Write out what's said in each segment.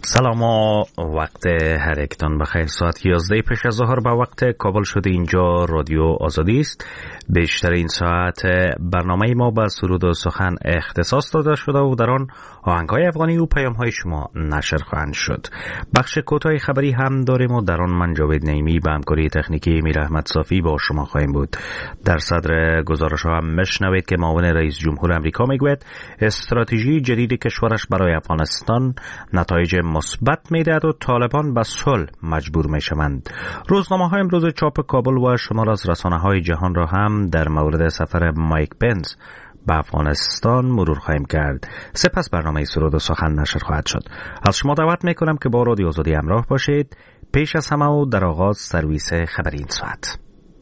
سلام و وقت هر یکتان بخیر. ساعت 11 پیش از ظهر به وقت کابل شده. اینجا رادیو آزادی است. بیشتر این ساعت برنامه ما به سرود و سخن اختصاص داده شده و در آن آهنگ‌های افغانی و پیام‌های شما نشر خواهند شد. بخش کوتاه خبری هم داریم و در آن من جاوید نعیمی به همکاری تکنیکی میر احمد صافی با شما خواهیم بود. در صدر گزارش‌ها هم میشنوید که معاون رئیس جمهور آمریکا میگوید استراتژی جدید کشورش برای افغانستان نتایج مثبت میدهد و طالبان به صلح مجبور میشوند. روزنامه‌ها امروز چاپ کابل و شمار از رسانه‌های جهان را هم در مورد سفر مایک پنس به افغانستان مرور خواهیم کرد. سپس برنامه سرود و سخن نشر خواهد شد. از شما دعوت میکنم که با رادیو آزادی همراه باشید. پیش از همه و در آغاز سرویس خبری این ساعت.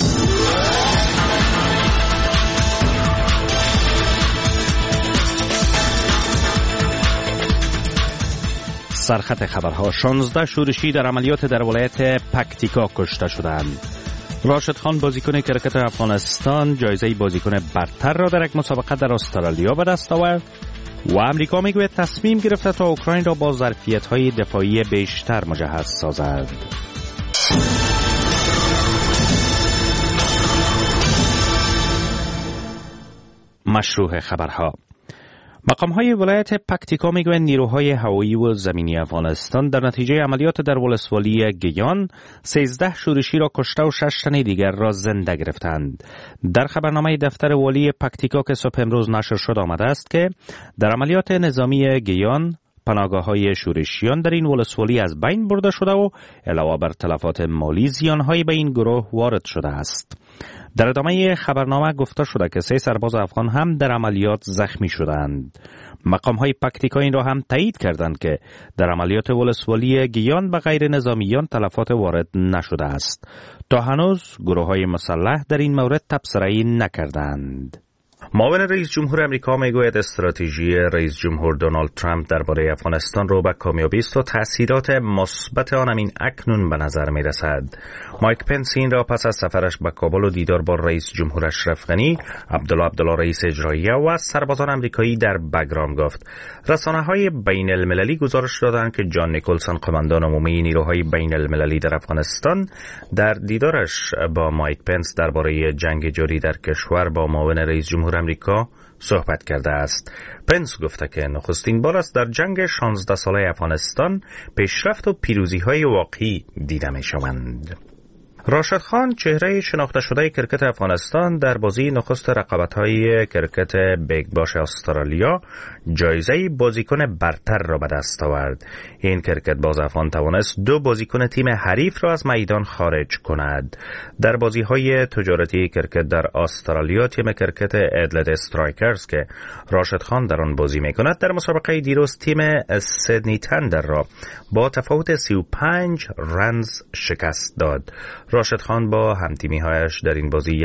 سرخط خبرها: 16 شورشی در عملیات در ولایت پکتیکا کشته شدند. راشد خان بازیکن کرکت افغانستان جایزه بازیکن برتر را در یک مسابقه در استرالیا به دست آورد و امریکا میگوید تصمیم گرفته تا اوکراین را با ظرفیت‌های دفاعی بیشتر مجهز سازد. مشروع خبرها: مقام‌های ولایت پکتیکا میگویند نیروهای هوایی و زمینی افغانستان در نتیجه عملیات در ولسوالی گیان 13 شورشی را کشته و 6 تن دیگر را زنده گرفتند. در خبرنامه دفتر والی پکتیکا که صبح امروز نشر شد آمده است که در عملیات نظامی گیان پناهگاه‌های شورشیان در این ولسوالی از بین برده شده و علاوه بر تلفات مالی زیان‌هایی به این گروه وارد شده است. در ادامه خبرنامه گفته شده که 3 سرباز افغان هم در عملیات زخمی شدند. مقام‌های پکتیکا این را هم تایید کردند که در عملیات ولسوالی گیان به غیر نظامیان تلفات وارد نشده است. تا هنوز گروه‌های مسلح در این مورد تبصره‌ای نکردند. معاون رئیس جمهور آمریکا میگوید استراتژی رئیس جمهور دونالد ترامپ درباره افغانستان رو به کامیابی است و تأثیرات مثبت آن همین اکنون به نظر می رسد. مایک پنس این را پس از سفرش به کابل و دیدار با رئیس جمهور اشرف غنی، عبدالله رئیس اجراییه و سربازان آمریکایی در بگرام گفت. رسانه‌های بین المللی گزارش دادند که جان نیکلسون قماندان عمومی نیروهای بین المللی در افغانستان در دیدارش با مایک پنس درباره جنگ جاری در کشور با معاون رئیس جمهور آمریکا صحبت کرده است. پنس گفته که نخستین بار است در جنگ 16 ساله افغانستان پیشرفت و پیروزی‌های واقعی دیده می‌شوند. راشد خان چهره شناخته شده کرکت افغانستان در بازی نخست رقابت‌های کرکت بیگ باش استرالیا جایزه بازیکن برتر را به دست آورد. این کرکت باز افغان توانست 2 بازیکن تیم حریف را از میدان خارج کند. در بازی‌های تجارتی کرکت در استرالیا تیم کرکت ادلد استرایکرز که راشد خان در آن بازی می‌کند در مسابقه دیروز تیم سیدنی تندر را با تفاوت 35 رنز شکست داد. راشد خان با همتیمی‌هایش در این بازی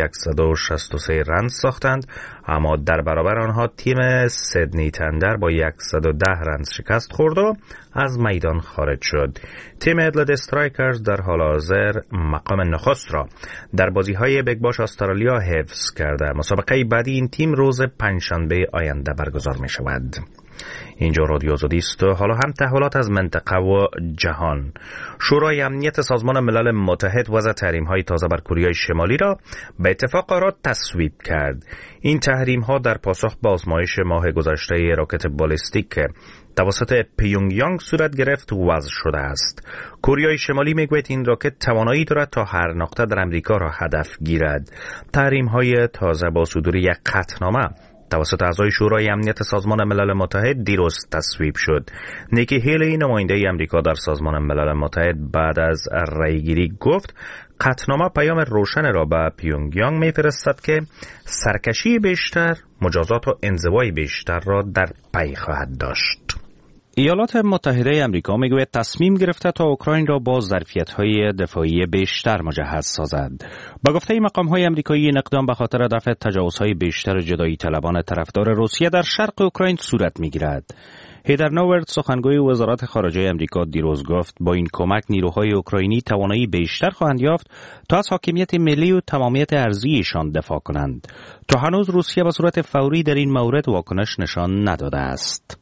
163 رنز ساختند، اما در برابر آنها تیم سیدنی تندر با 110 رنز شکست خورد و از میدان خارج شد. تیم ادلد استرایکرز در حال حاضر مقام نخست را در بازی‌های بیگ باش استرالیا حفظ کرده. مسابقه بعدی این تیم روز پنجشنبه آینده برگزار می‌شود. اینجا رادیو آزادی است و حالا هم تحولات از منطقه و جهان. شورای امنیت سازمان ملل متحد وضع تحریم‌های تازه بر کره شمالی را به اتفاق آرا تصویب کرد. این تحریم‌ها در پاسخ به آزمایش ماه گذشته راکت بالستیک که توسط پیونگیانگ صورت گرفت وضع شده است. کره شمالی میگوید این راکت توانایی دارد تا هر نقطه در امریکا را هدف گیرد. تحریم‌های تازه با صدور یک قطعنامه توسط اعضای شورای امنیت سازمان ملل متحد دیروز تصویب شد. نیکی هیلی نماینده امریکا در سازمان ملل متحد بعد از رأیگیری گفت قطعنامه پیام روشن را به پیونگیانگ میفرستد که سرکشی بیشتر، مجازات و انزوای بیشتر را در پی خواهد داشت. ایالات متحده آمریکا میگوید تصمیم گرفته تا اوکراین را با ظرفیت‌های دفاعی بیشتر مجهز سازد. با گفته مقام‌های آمریکایی این اقدام به خاطر دفع تجاوزهای بیشتر جدایی طلبان طرفدار روسیه در شرق اوکراین صورت میگیرد. هیدر نوورد سخنگوی وزارت خارجه آمریکا دیروز گفت با این کمک نیروهای اوکراینی توانایی بیشتر خواهند یافت تا از حاکمیت ملی و تمامیت ارضیشان دفاع کنند. تا هنوز روسیه به صورت فوری در این مورد واکنش نشان نداده است.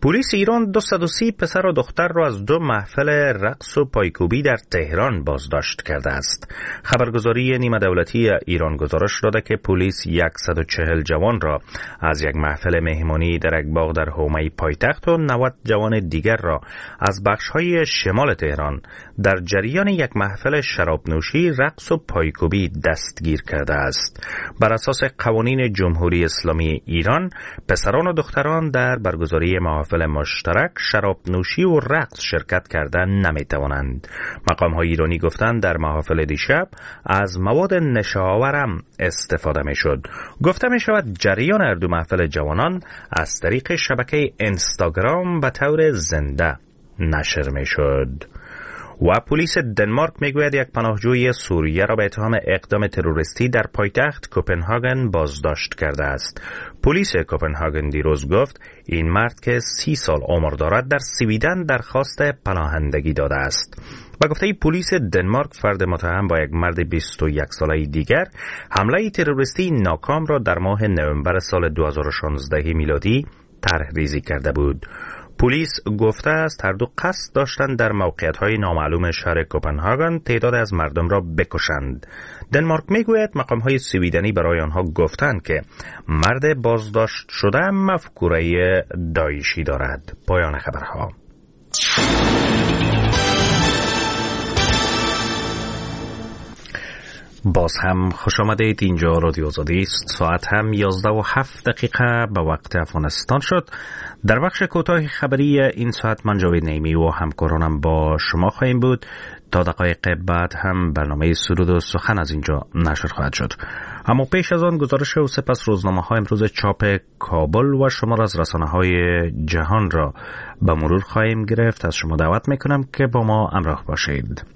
پلیس ایران 230 پسر و دختر را از 2 محفل رقص و پایکوبی در تهران بازداشت کرده است. خبرگزاری نیمه دولتی ایران گزارش داده که پلیس 140 جوان را از یک محفل مهمانی در یک باغ در حومه پایتخت و 90 جوان دیگر را از بخش‌های شمال تهران در جریان یک محفل شرابنوشی، رقص و پایکوبی دستگیر کرده است. بر اساس قوانین جمهوری اسلامی ایران، پسران و دختران در برگزاری محافل مشترک، شراب نوشی و رقص شرکت کردن نمیتوانند. مقام‌های ایرانی گفتند در محافل دیشب از مواد نشه‌آورم استفاده میشد. گفته می شود جریان هر دو محفل جوانان از طریق شبکه اینستاگرام به طور زنده نشر میشد. و پلیس دنمارک میگوید یک پناهجوی سوریه را به اتهام اقدام تروریستی در پایتخت کوپنهاگن بازداشت کرده است. پلیس کوپنهاگن دیروز گفت این مرد که 30 سال عمر دارد در سویدن درخواست پناهندگی داده است. با گفته پلیس دنمارک، فرد متهم با یک مرد 21 ساله دیگر حمله تروریستی ناکام را در ماه نوامبر سال 2016 میلادی طرح‌ریزی کرده بود. پلیس گفته است هر دو قصد داشتند در موقعیت‌های نامعلوم شهر کوپنهاگن تعداد از مردم را بکشند. دنمارک میگوید مقام‌های سویدنی برای آنها گفتند که مرد بازداشت شده مفکوره داعشی دارد. پایان خبرها. باز هم خوش آمدید. اینجا رادیو آزادی است. ساعت هم 11:07 به وقت افغانستان شد. در بخش کوتاه خبری این ساعت من جاوید نعیمی و همکارانم با شما خواهیم بود. تا دقایق بعد هم برنامه سرود و سخن از اینجا نشر خواهد شد. اما پیش از آن گزارش و سپس روزنامه‌ها امروز چاپ کابل و شمار از رسانه‌های جهان را به مرور خواهیم گرفت. از شما دعوت میکنم که با ما همراه باشید.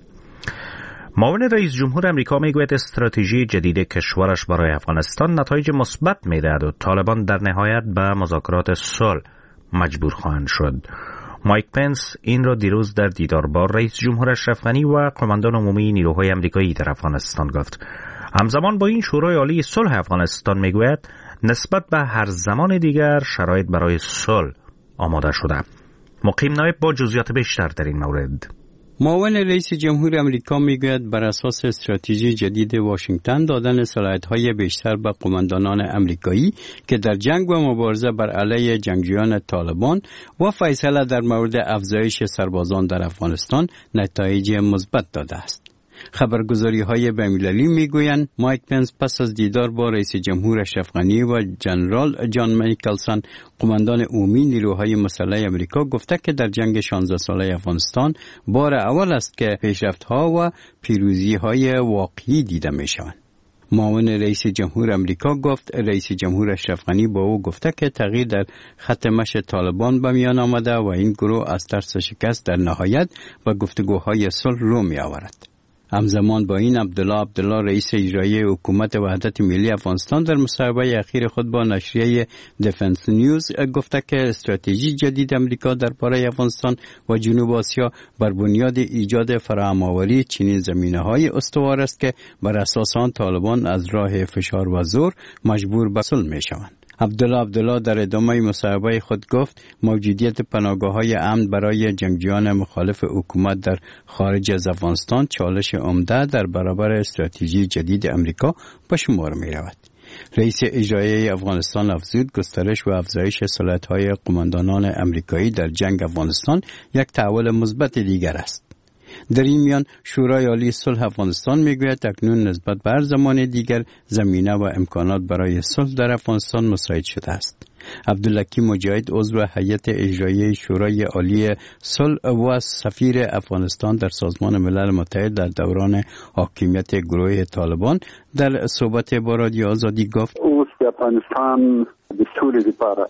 معاون رئیس جمهور امریکا میگوید استراتژی جدید کشورش برای افغانستان نتایج مثبت میدهد و طالبان در نهایت به مذاکرات صلح مجبور خواهند شد. مایک پنس این را دیروز در دیدار با رئیس جمهور اشرف غنی و قماندان عمومی نیروهای امریکایی در افغانستان گفت. همزمان با این شورای عالی صلح افغانستان میگوید نسبت به هر زمان دیگر شرایط برای صلح آماده شده. مقیم نایب با جزئیات بیشتر در این مورد. معاون رئیس جمهور امریکا میگوید بر اساس استراتژی جدید واشنگتن دادن صلاحیت‌های بیشتر به قماندانان امریکایی که در جنگ و مبارزه بر علیه جنگجویان طالبان و فیصله در مورد افزایش سربازان در افغانستان نتایج مثبت داده است. خبرگزاری‌های بین‌المللی میگویند مایک پنس پس از دیدار با رئیس جمهور اشرف غنی و جنرال جان میکلسن قماندان عمومی نیروهای مسلح امریکا گفته که در جنگ 16 ساله افغانستان بار اول است که پیشرفت‌ها و پیروزی‌های واقعی دیده می‌شوند. معاون رئیس جمهور امریکا گفت رئیس جمهور اشرف غنی با او گفته که تغییر در خط مشی طالبان به میان آمده و این گروه از ترس شکست در نهایت و گفتگوهای صلح رو می آورد. همزمان با این عبدالله رئیس اجرایی حکومت وحدت ملی افغانستان در مصاحبه اخیر خود با نشریه دیفنس نیوز گفته که استراتژی جدید امریکا درباره افغانستان و جنوب آسیا بر بنیاد ایجاد فراهم‌آوری چنین زمینه‌های استوار است که بر اساس آن طالبان از راه فشار و زور مجبور به صلح می‌شوند. عبدالله در ادامه مصاحبه خود گفت موجودیت پناهگاه‌های امن برای جنگجویان مخالف حکومت در خارج از افغانستان چالش عمده در برابر استراتژی جدید امریکا به شمار می‌رود. رئیس اجرایی افغانستان افزود گسترش و افزایش صلاحیت‌های قماندانان امریکایی در جنگ افغانستان یک تحول مثبت دیگر است. در این میان شورای عالی صلح افغانستان میگوید اکنون نسبت به هر زمان دیگر زمینه و امکانات برای صلح در افغانستان مساعد شده است. عبداللکی مجاهد عضو هیئت اجرایی شورای عالی صلح و سفیر افغانستان در سازمان ملل متحد در دوران حاکمیت گروه طالبان در صحبت با رادیو آزادی گفت افغانستان دستور دیپاره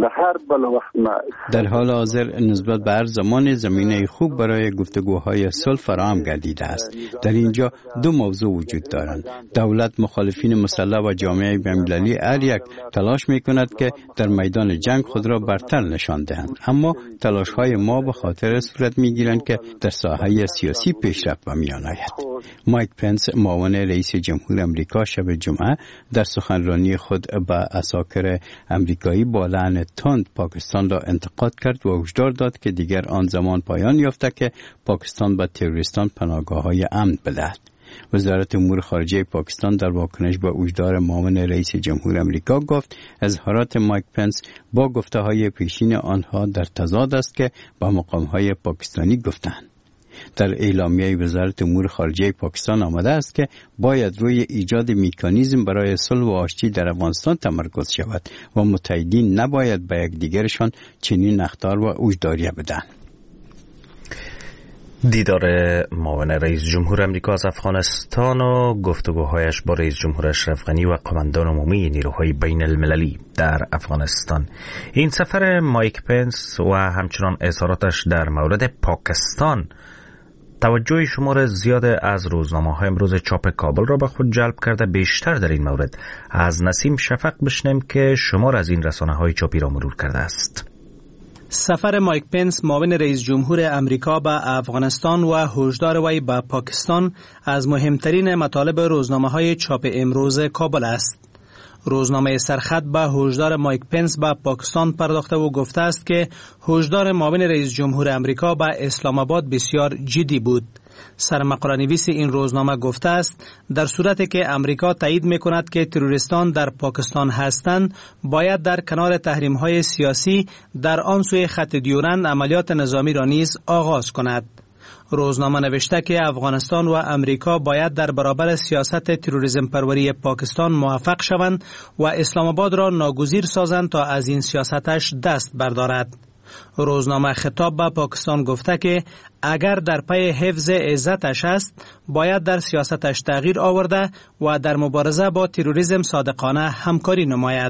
در حال حاضر نسبت به هر زمان زمینه خوب برای گفتگوهای صلح فراهم گردیده است. در اینجا دو موضوع وجود دارند. دولت، مخالفین مسلح و جامعه بین‌المللی هر یک تلاش می‌کند که در میدان جنگ خود را برتر نشان دهند، اما تلاش‌های ما به خاطر صورت می‌گیرند که در ساحه سیاسی پیشرفت به میان آید. مایک پنس معاون رئیس جمهور امریکا شب جمعه در سخنرانی خود به عساکر امریکایی با لعن تند پاکستان را انتقاد کرد و هشدار داد که دیگر آن زمان پایان یافته که پاکستان به تروریستان پناهگاه‌های امن بدهد. وزارت امور خارجه پاکستان در واکنش به هشدار معاون رئیس جمهور امریکا گفت اظهارات مایک پنس با گفته‌های پیشین آنها در تضاد است که با مقام‌های پاکستانی گفتند. در اعلامیه وزارت امور خارجه پاکستان آمده است که باید روی ایجاد مکانیزم برای صلح و آشتی در افغانستان تمرکز شود و متحدین نباید به یکدیگرشان چنین اخطار و هشداریه بدهند. دیدار معاون رئیس جمهور امریکا از افغانستان و گفتگوهایش با رئیس جمهور اشرف غنی و قماندان عمومی نیروهای بین المللی در افغانستان. این سفر مایک پنس و همچنان اظهاراتش در مورد پاکستان توجه شمار زیاد از روزنامه‌های امروز چاپ کابل را به خود جلب کرده. بیشتر در این مورد از نسیم شفق بشنویم که شمار از این رسانه‌های چاپی را مرور کرده است. سفر مایک پنس معاون رئیس جمهور امریکا به افغانستان و هشدار وی به پاکستان از مهمترین مطالب روزنامه‌های چاپ امروز کابل است. روزنامه سرخط به هشدار مایک پنس به پاکستان پرداخته و گفته است که هشدار معاون رئیس جمهور امریکا به اسلام آباد بسیار جدی بود. سرمقاله نویس این روزنامه گفته است در صورتی که امریکا تایید می‌کند که تروریستان در پاکستان هستند، باید در کنار تحریم‌های سیاسی در آن سوی خط دیورند عملیات نظامی را نیز آغاز کند. روزنامه نوشته که افغانستان و امریکا باید در برابر سیاست تروریسم پروری پاکستان موفق شوند و اسلام آباد را ناگزیر سازند تا از این سیاستش دست بردارد. روزنامه خطاب به پاکستان گفته که اگر در پی حفظ عزتش است، باید در سیاستش تغییر آورده و در مبارزه با تروریسم صادقانه همکاری نماید.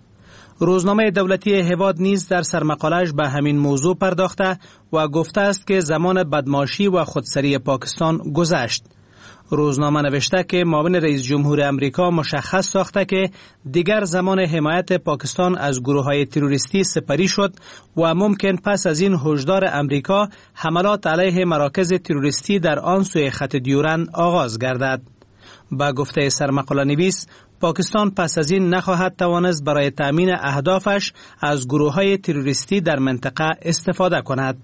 روزنامه دولتی هواد نیز در سرمقاله‌اش به همین موضوع پرداخته و گفته است که زمان بدمعاشی و خودسری پاکستان گذشت. روزنامه نوشته که معاون رئیس جمهور امریکا مشخص ساخته که دیگر زمان حمایت پاکستان از گروه‌های تروریستی سپری شد و ممکن پس از این هشدار امریکا حملات علیه مراکز تروریستی در آن سوی خط دیورند آغاز گردد. با گفته سرمقاله نویس، پاکستان پس از این نخواهد توانست برای تأمین اهدافش از گروه‌های تروریستی در منطقه استفاده کند.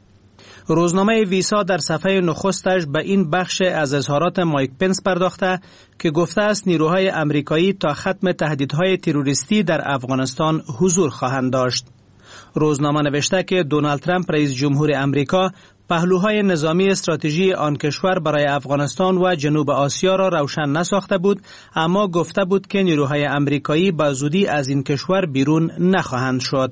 روزنامه ویسا در صفحه نخستش به این بخش از اظهارات مایک پنس پرداخته که گفته است نیروهای امریکایی تا ختم تهدیدهای تروریستی در افغانستان حضور خواهند داشت. روزنامه نوشته که دونالد ترامپ رئیس جمهور امریکا پهلوهای نظامی استراتژی آن کشور برای افغانستان و جنوب آسیا را روشن نساخته بود، اما گفته بود که نیروهای امریکایی با زودی از این کشور بیرون نخواهند شد.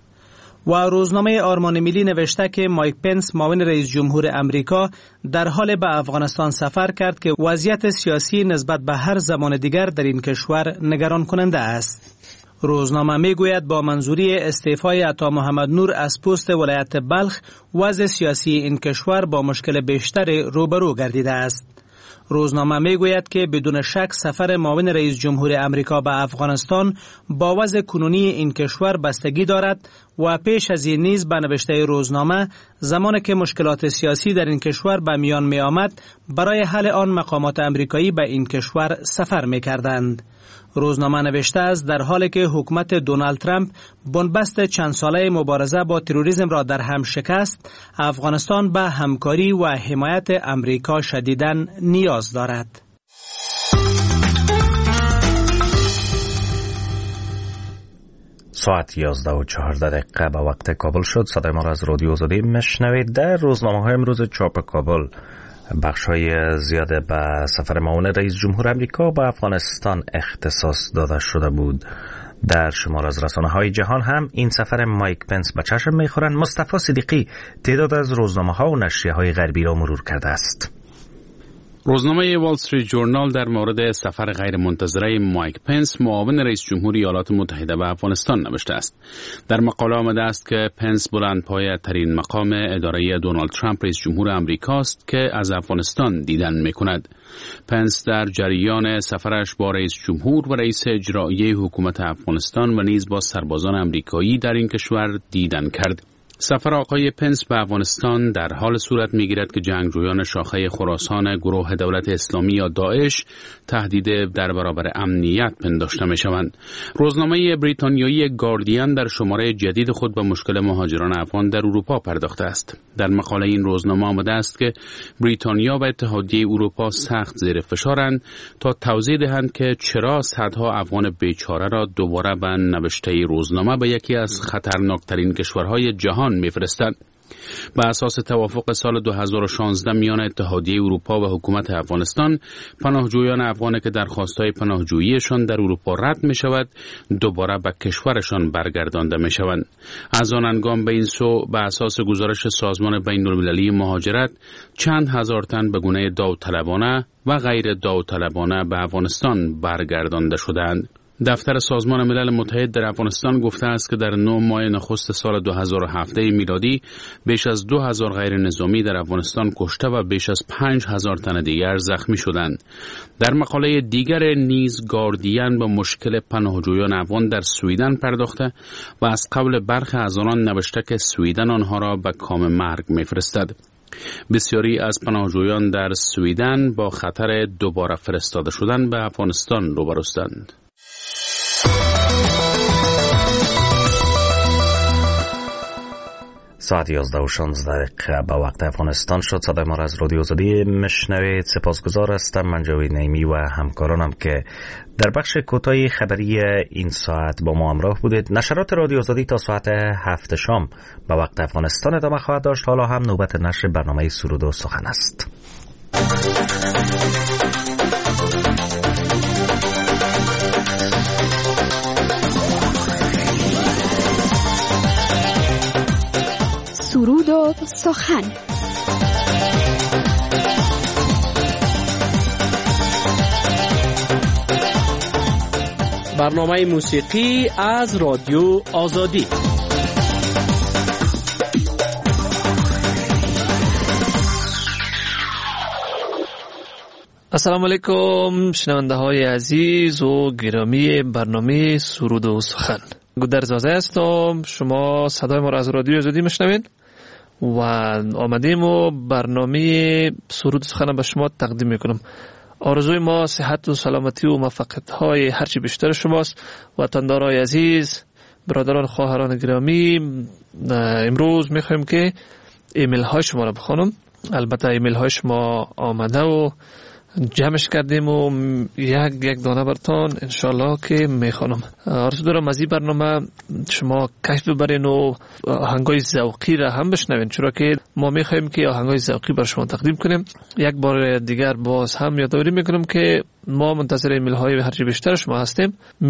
و روزنامه آرمان ملی نوشته که مایک پنس معاون رئیس جمهور امریکا در حال به افغانستان سفر کرد که وضعیت سیاسی نسبت به هر زمان دیگر در این کشور نگران کننده است. روزنامه میگوید با منظوری استعفای عطا محمد نور از پست ولایت بلخ، وضع سیاسی این کشور با مشکل بیشتر روبرو گردیده است. روزنامه میگوید که بدون شک سفر معاون رئیس جمهور امریکا به افغانستان با وضع کنونی این کشور بستگی دارد و پیش از این نیز به نوشته روزنامه زمانی که مشکلات سیاسی در این کشور به میان می آمد، برای حل آن مقامات امریکایی به این کشور سفر می کردند. روزنامه نوشته است در حالی که حکومت دونالد ترامپ بنبست چند ساله مبارزه با تروریسم را در هم شکست، افغانستان به همکاری و حمایت امریکا شدیداً نیاز دارد. ساعت 11:14 به وقت کابل شد. صدای ما را از رادیو آزادی میشنوید. در روزنامه‌های امروز چاپ کابل بخش‌های زیاد به سفر معاون رئیس جمهور امریکا به افغانستان اختصاص داده شده بود. در شمار از رسانه‌های جهان هم این سفر مایک پنس به چشم می‌خورند. مصطفی صدیقی تعداد از روزنامه‌ها و نشریه‌های غربی را مرور کرده است. روزنامه وال استریت جورنال در مورد سفر غیرمنتظره مایک پنس معاون رئیس جمهور ایالات متحده به افغانستان نوشته است. در مقاله آمده است که پنس بلندپایه ترین مقام اداره دونالد ترامپ رئیس جمهور امریکاست که از افغانستان دیدن می‌کند. پنس در جریان سفرش با رئیس جمهور و رئیس اجرایی حکومت افغانستان و نیز با سربازان امریکایی در این کشور دیدن کرد. سفر آقای پنس به افغانستان در حال صورت می‌گیرد که جنگجویان شاخه خراسان گروه دولت اسلامی یا داعش تهدید در برابر امنیت پنداشته می‌شوند. روزنامه بریتانیایی گاردین در شماره جدید خود به مشکل مهاجران افغان در اروپا پرداخته است. در مقاله این روزنامه آمده است که بریتانیا و اتحادیه اروپا سخت زیر فشارند تا توضیح دهند که چرا صدها افغان بیچاره را دوباره به نوشته روزنامه به یکی از خطرناکترین کشورهای جهان می‌فرستند. بر اساس توافق سال 2016 میان اتحادیه اروپا و حکومت افغانستان، پناهجویان افغان که درخواست‌های پناهجوییشان در اروپا رد می‌شود، دوباره به کشورشان برگردانده می‌شوند. از آن هنگام به این سو به اساس گزارش سازمان بین‌المللی مهاجرت، چند هزار تن به گونه داوطلبانه و غیر داوطلبانه به افغانستان برگردانده شدند. دفتر سازمان ملل متحد در افغانستان گفته است که در 9 ماه نخست سال 2017 میلادی بیش از 2000 غیر نظامی در افغانستان کشته و بیش از 5000 تن دیگر زخمی شدند. در مقاله دیگر نیز گاردین به مشکل پناهجویان افغان در سویدن پرداخته و از قول برخی از آنان نوشته که سویدن آنها را به کام مرگ میفرستد. بسیاری از پناهجویان در سویدن با خطر دوباره فرستاده شدن به افغانستان روبروستند. ساعت 11:16 به وقت افغانستان شد. صدای ما را از رادیو آزادی میشنوید. سپاسگزار هستم من جاوید نعیمی و همکارانم که در بخش کوتاه خبری این ساعت با ما همراه بودید. نشرات رادیو آزادی تا ساعت 7 شام به وقت افغانستان ادامه خواهد داشت. حالا هم نوبت نشر برنامه سرود و سخن است. سرود و سخن. برنامه موسیقی از رادیو آزادی. السلام علیکم شنونده های عزیز و گرامی برنامه سرود و سخن. گودرزاده هستم. شما صدای ما را از رادیو آزادی میشنوید و آمدیم و برنامه سرود و سخن به شما تقدیم میکنم. آرزوی ما صحت و سلامتی و موفقیت های هرچی بیشتر شماست. وطندارای عزیز، برادران خواهران گرامی، امروز میخوایم که ایمیل های شما را بخونم. البته ایمیل های شما آمده و جمعش کردیم و یک دانه برتان انشالله که میخوانم. آرزو دارم از این برنامه شما کیف ببرین و آهنگای ذوقی را هم بشنوین، چرا که ما میخوایم که آهنگای ذوقی بر شما تقدیم کنیم. یک بار دیگر باز هم یادآوری میکنم که ما منتظر ایمیل های هرچی بیشتر شما هستیم.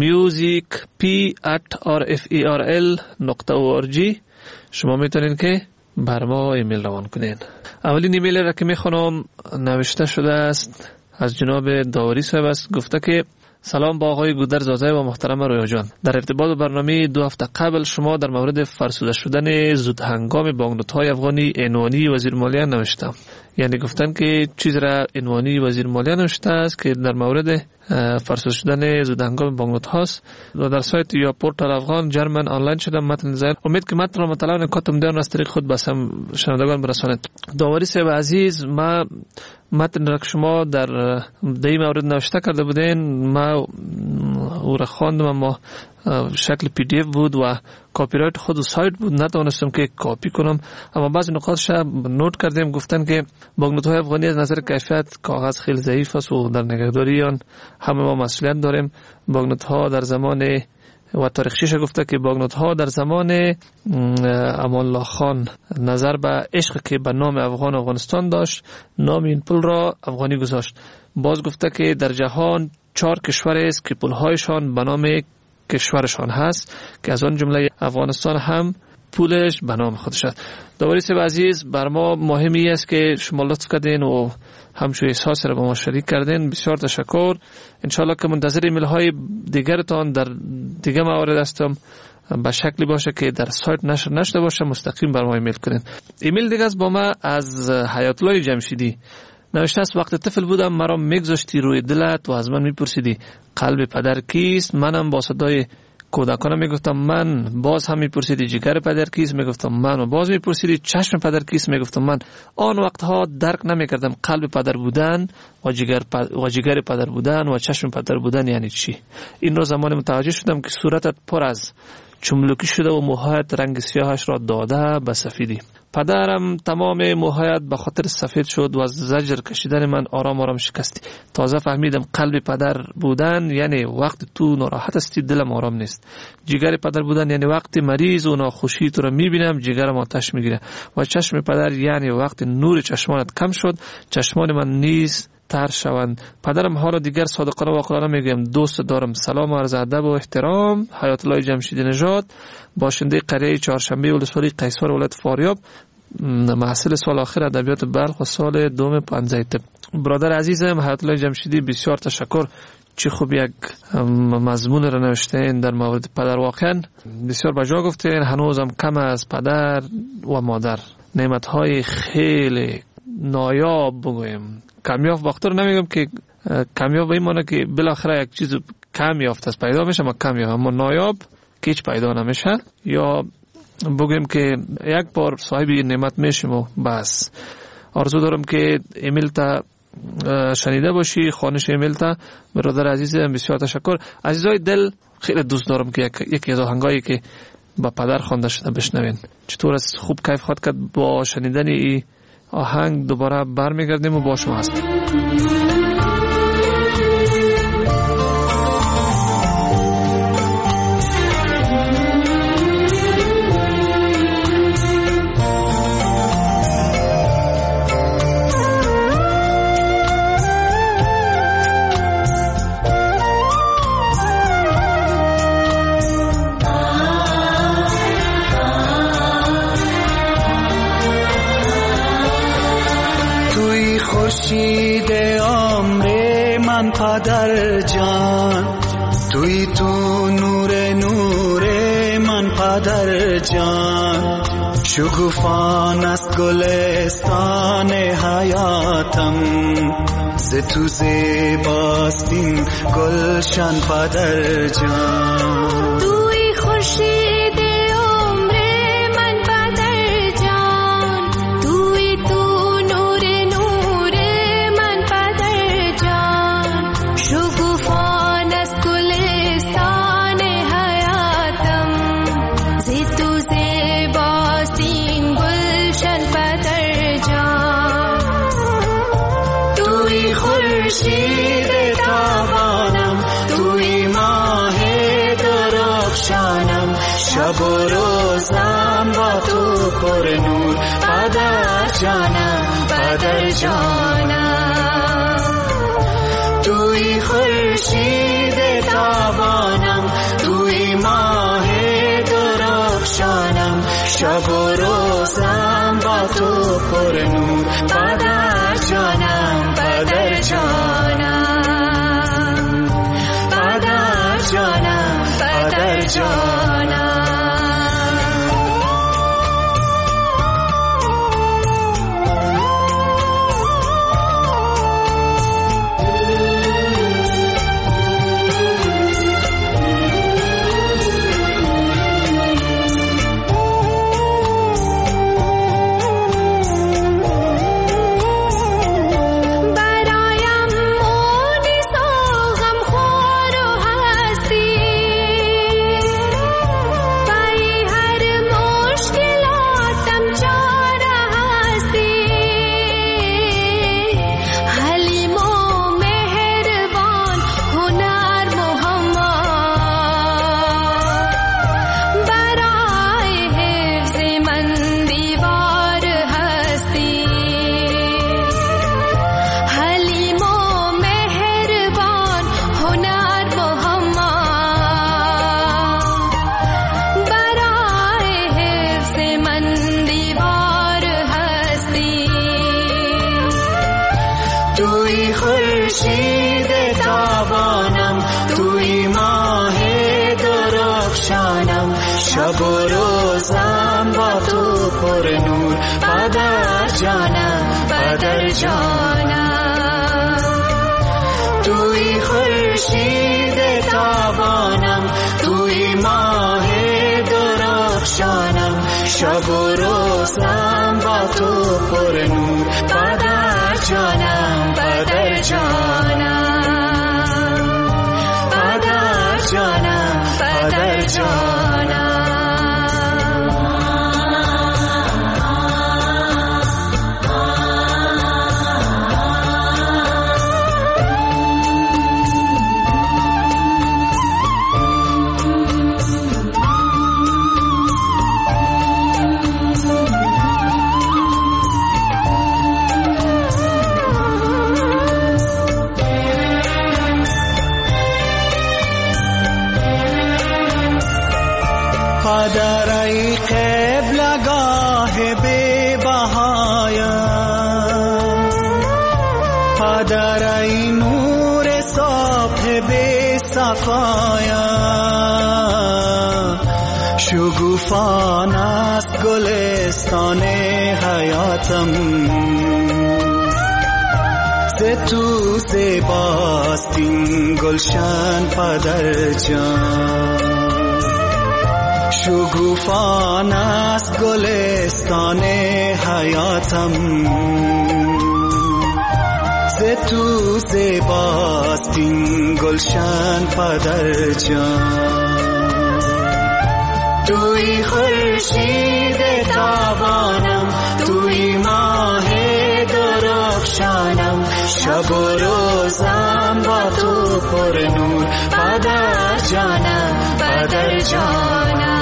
music@rferl.org شما میتونین که بر ما ایمیل روان کنین. اولین ایمیل را که میخوانم نوشته شده است از جناب داوری صاحب است. گفته که سلام با آقای گودرزاده و محترم رویا جان. در ارتباط با برنامه 2 هفته قبل شما در مورد فرسوده شدن زود هنگام بانکنوت‌های افغانی عنوانی وزیر مالیه نوشتم. یعنی گفتن که چیز را عنوانی وزیر مالیه نوشته است که در مورد فرسوده شدن زود هنگام بانکنوت هاست و در سایت یا پورتال افغان جرمن آنلاین شده متن زیر. امید که متن را مطالعه نکاتم دیان از طریق خود بس هم شنوندگان برسانید. داوری صاحب عزیز، ما متن را که شما در این مورد نوشته کرده بودین ما او را خواندم، اما شکل پی دی اف بود و کاپی رایت خود سایت بود، نتوانستم که کاپی کنم، اما بعضی نکاتش نوت کردیم. گفتن که بانکنوت‌های افغانی از نظر کیفیت کاغذ خیلی ضعیف است و در نگهداری آن همه ما مسئولیت داریم. بانکنوت‌ها در زمان و تاریخچه‌اش گفته که بانکنوت‌ها در زمان امان الله خان نظر به عشق که به نام افغانستان داشت نام این پول را افغانی گذاشت. باز گفته که در جهان 4 کشور است که پول‌هایشان به نام کشورشان هست که از آن جمله افغانستان هم پولش به نام خودش است. داوری صاحب عزیز، بر ما مهمی است که شما لطف کردین و همچون احساس را با ما شریک کردین. بسیار تشکر. انشالله که منتظر ایمیل های دیگرتان در دیگه موارد هستم به شکلی باشه که در سایت نشر نشده باشه، مستقیم بر ما ایمیل کنین. ایمیل دیگه از با ما از حیات الله جمشیدی نوشته است وقت طفل بودم مرا میگذاشتی روی دلت و از من میپرسیدی قلب پدر کیست؟ منم با صدای کودکانم میگفتم من، باز هم میپرسیدی جگر پدر کیست، میگفتم من، و باز میپرسیدی چشم پدر کیست، میگفتم من. آن وقتها درک نمیکردم قلب پدر بودن و جگر پدر بودن و چشم پدر بودن یعنی چی. این رو زمان متوجه شدم که صورتت پر از چملکی شده و موهایت رنگ سیاهش را داده به سفیدی. پدرم تمام موهایت به خاطر سفید شد و از زجر کشیدن من آرام آرام شکستی. تازه فهمیدم قلب پدر بودن یعنی وقت تو ناراحت هستی دلم آرام نیست. جگر پدر بودن یعنی وقتی مریض و ناخوشی تو را میبینم جگرم آتش میگیره. و چشم پدر یعنی وقت نور چشمانت کم شد چشمان من نیز تر شوند. پدرم حالا دیگر صادقانه و عاقلانه میگم دوست دارم. سلام و عرض ادب و احترام. حیات الله جمشیدی نژاد، باشنده قریه چهارشنبه ولسوالی قیصر ولایت فاریاب، محصل سال آخر ادبیات بلخ و سال دوم پنجه طب. برادر عزیزم حیات الله جمشیدی، بسیار تشکر. چه خوب یک مضمون را نوشتین در مورد پدر. واقعا بسیار بجا گفتین. هنوزم کم از پدر و مادر نعمت‌های خیلی نایاب بگویم کمیاب وقت رو نمیگم که کمیاب به این معنی که بالاخره یک چیز کم یافته است پیدا میشه، ما کمیاب، اما نایاب که هیچ پیدا نمیشه. یا بگیم که یک بار صاحب نعمت میشیم و بس. آرزو دارم که ایمیل تا شنیده باشی، خوانش ایمیل تا. برادر عزیزم بسیار تشکر. عزیزای دل، خیلی دوست دارم که یکی از آهنگایی که با پدر خوانده شده بشنوین. چطور است خوب کیف خواهد کرد با شنیدن این آهنگ. دوباره برمیگردیم و با شما هستیم. خورشید عمر من پدر جان، توی تو نور من پدر جان. شکوفان است گلستان حیاتم، ز تو زیباست این گلشن پدر جان. توی خورشید شب و روزم با تو پر نور پدر جانم، پدر جانم. توی خورشید تابانم، توی ماه درخشانم. شب و روزم با تو پر نور پدر جانم، پدر جانم، پدر جانم، پدر جانم. شب و روزم با تو پر نور پدر جانم، پدر جانم. توی خورشید تابانم، توی شب و روزم با تو پر نور پدر جانم پدر جانم پدر جانم پدر جانم پدر ای قبلگاه بی بهایم پدر ای نور صبح بی صفایم شگوفان است گلستان حیاتم ز تو زیباست این گلشن پدر جان شگوفان است گلستان حیاتم ز تو زیباست این گلشن پدر جان توی خورشید تابانم توی ماه درخشانم شب و روزم با تو پر نور پدر جانم پدر جانم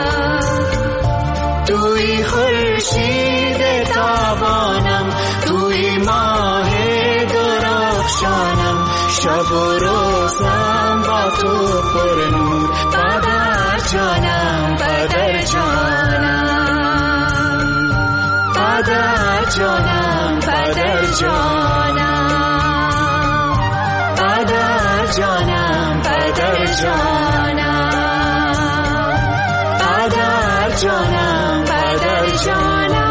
توی خورشید تابانم توی ماه درخشانم شب و روزم با تو پر نور پدر جانم پدر جانم پدر جانم پدر جانم پدر جانم پدر جانم پدر جانم پدر جانم.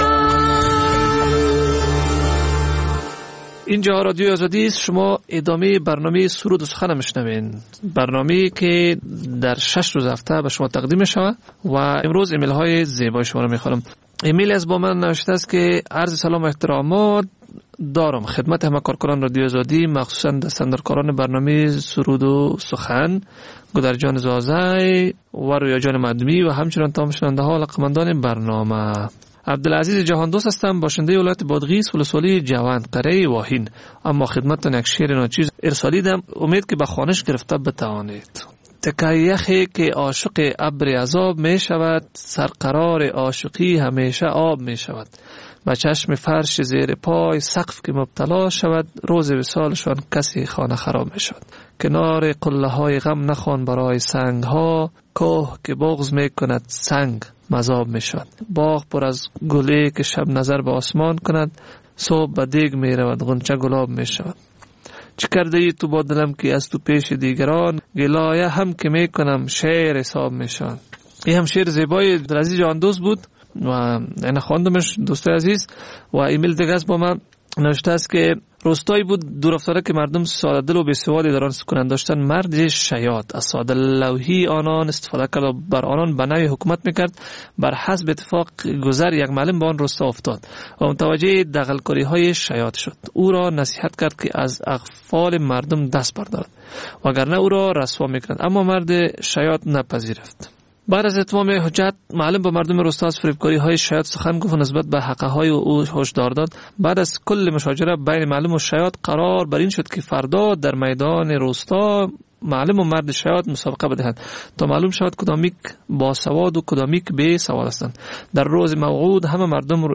اینجا رادیو آزادی است. شما ادامه برنامه سرود و سخن میشنوین، برنامه که در 6 روز هفته به شما تقدیم میشود و امروز ایمیل های زیبای شما رو میخوام. ایمیل از با من نوشته است که عرض سلام و احترامات دارم خدمت همه کارکنان رادیو آزادی، مخصوصا دستاندرکاران برنامه سرود و سخن، گودرجان زازای و رویا جان مدمی و همچنین تمام شنونده ها و علاقه‌مندان برنامه. عبدالعزیز جهان دوست هستم، باشنده ولایت بادغیس ولسوالی جوند قره واهین. اما خدمتتان یک شعر ناچیز ارسالیدم، امید که به خوانش گرفته بتوانید. تکه یخی که عاشق ابر عذاب می شود، سرقرار عاشقی همیشه آب می شود. با چشم فرش زیر پای سقف که مبتلا شود، روز وصالشان کسی خانه خراب می شود. کنار قله های غم نخوان برای سنگ ها، کوه که بغض می کند سنگ مذاب می شود. باغ پر از گلی که شب نظر به آسمان کند، صبح به دیگ می رود غنچه گلاب می شود. چه کرده ای تو با دلم که از تو پیش دیگران، گلایه هم که می کنم شعر حساب می شود. این هم شعر زیبای عبدالعزیز جهان دوست بود و این خواندمش دوست عزیز. و ایمیل دیگه با من نوشته است که روستایی بود دور افتاده که مردم ساده دل و بی‌سوادی در آن سکونت داشتن. مرد شیاد از ساده لوحی آنان استفاده کرد و بر آنان به نوی حکومت میکرد. بر حسب اتفاق گذر یک معلم به آن روستا افتاد و متوجه دغل‌کاری های شیاد شد. او را نصیحت کرد که از اغفال مردم دست بردارد وگرنه او را رسوا میکرد، اما مرد شیاد نپذیرفت. بعد از اتمام حجت معلم با مردم روستا از فریبکاری های شیاد سخن گفت و نسبت به حقه های او هشدار داد. بعد از کل مشاجره بین معلم و شیاد قرار بر این شد که فردا در میدان روستا معلم و مرد شیاد مسابقه بدهند تا معلوم شود کدامیک با سواد و کدامیک بی سواد هستند. در روز موعود همه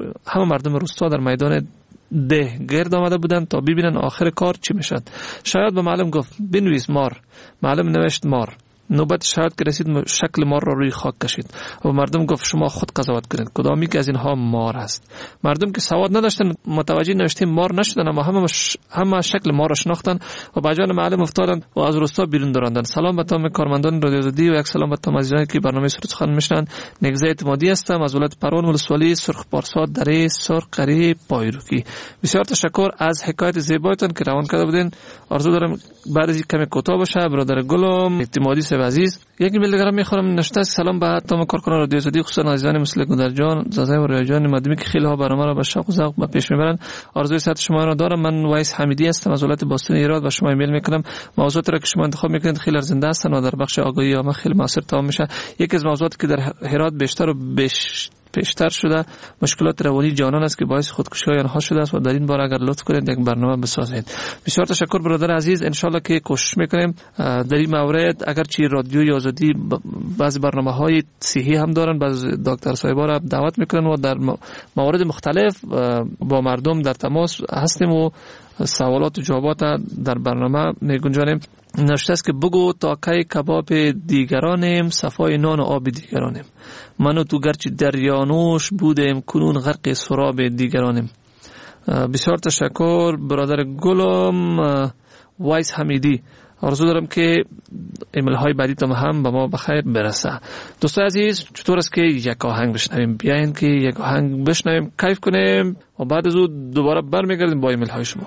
مردم روستا در میدان ده گرد آمده بودند تا ببینن آخر کار چی میشد. شیاد به معلم گفت بنویس مار. معلم نوشت مار. نوبت شاید که رسید شکل مار را روی خاک کشید و مردم گفت شما خود قضاوت کنید کدامی که از اینها مار است. مردم که سواد نداشتن متوجه نوشته مار نشدن، اما همه شکل مار را شناختن و به جان معلم افتادند و از روستا بیرون دراندند. سلام به تمام کارمندان رادیو آزادی و یک سلام به تمام عزیزانی که برنامه سرود سخن میشنوند. نگزه اعتمادی هستم از ولایت پروان ولسوالی سرخ پارسا دره سرخ قره پایروکی. بسیار تشکر از حکایت زیبایتان که روان کرده بودین. آرزو دارم بعد از کمی کوتاه باشه. برادر گلم اعتمادی صاحب عزیز. یک ایمیل دیگه میخوام نوشته است: سلام به تمام کارکنان رادیو آزادی، خصوصا عزیزان مثل گودر جان، زازه و ریاض جان مدمی که خیلی ها برنامه را به شوق و ذوق به پیش میبرند. آرزوی صحت شما را دارم. من وایس حمیدی هستم از ولایت باستون ایران و شما ایمیل میکنم. موضوعاتی را که شما انتخاب میکنید خیلی ارزنده هستند و در بخش آگاهی عامه خیلی موثر تمام میشه. یکی از موضوعاتی که در هرات بیشتر شده مشکلات روانی جوانان است که باعث خودکشی آنها شده است و در این باره اگر لطف کنید یک برنامه بسازید. بسیار تشکر برادر عزیز. ان شاء الله که کوشش میکنیم در این مورد. اگرچه رادیوی آزادی بعضی برنامه‌های صحی هم دارن، بعضی دکتر صاحبا را دعوت میکنن و در موارد مختلف با مردم در تماس هستیم و سوالات و جوابات در برنامه میگنجانیم. نوشته است که بگو تا کی کباب دیگرانیم، صفای نان و آب دیگرانیم. من و تو گرچه دریانوش بودیم، کنون غرق سراب دیگرانیم. بسیار تشکر برادر گلم وایس حمیدی. آرزو دارم که ایمیل های بعدی تام هم به ما بخیر برسه. دوستان عزیز، چطور است که یک آهنگ بشنویم؟ بیاین که یک آهنگ بشنویم، کیف کنیم و بعد از اون دوباره برمیگردیم با ایمیل های شما.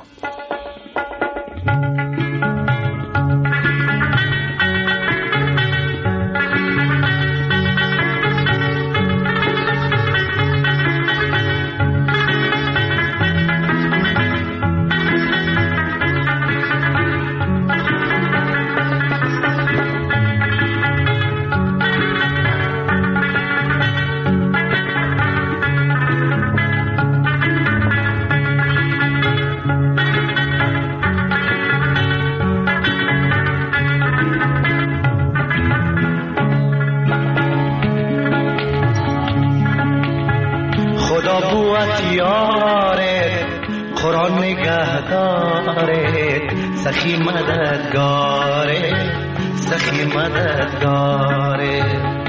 سخی مددگاره، سخی مددگاره،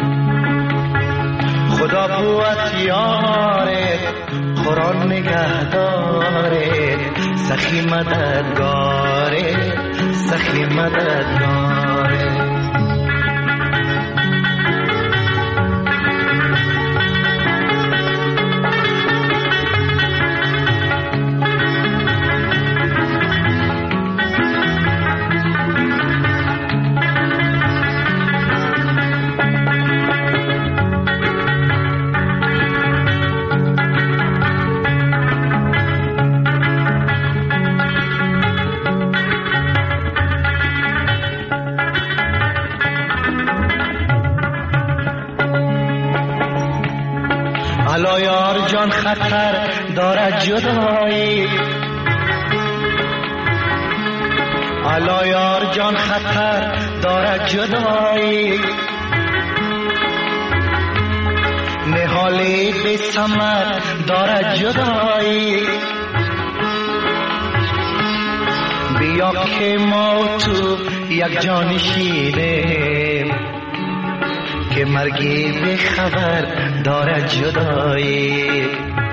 خدا قوت یاره، قرآن نگهداره، سخی مددگاره، سخی مددگاره. الا یار جان خطر دارد جدایی، الا یار جان خطر دارد جدایی، نهالی بی ثمر دارد جدایی، بیا که ما تو یک جان شیریم، که مرگی به خبر دارد جدایی،